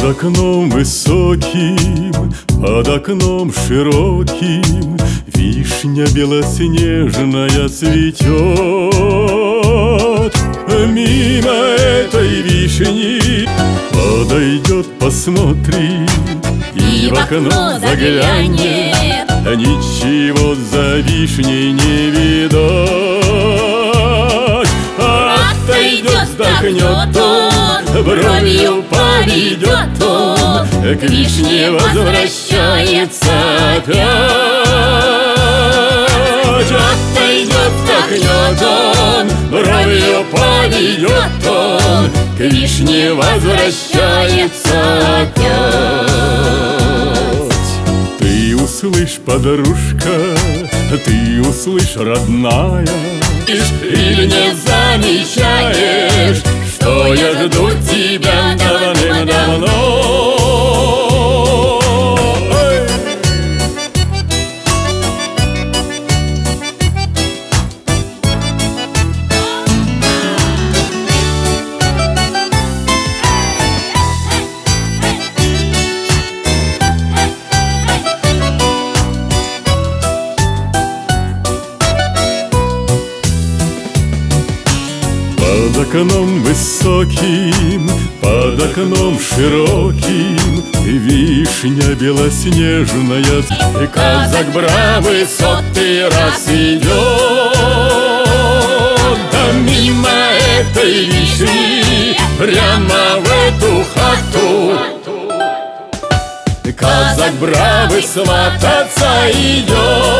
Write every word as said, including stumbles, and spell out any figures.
окном высоким, под окном широким вишня белоснежная цветет. Мимо этой вишни подойдет, посмотрит и в окно заглянет. Ничего за вишней не видать. Отойдет, вздохнет он, бровью поведет он, к вишне возвращается опять. Отойдет, вздохнет он, бровью поведет он, к вишне возвращается опять. Ты услышь, подружка, ты услышь, родная, или не замечаешь, что я жду тебя давным-давно? Под окном высоким, под окном широким вишня белоснежная, и казак бравый сотый раз идет. Да мимо этой вишни прямо в эту хату казак бравый свататься идет.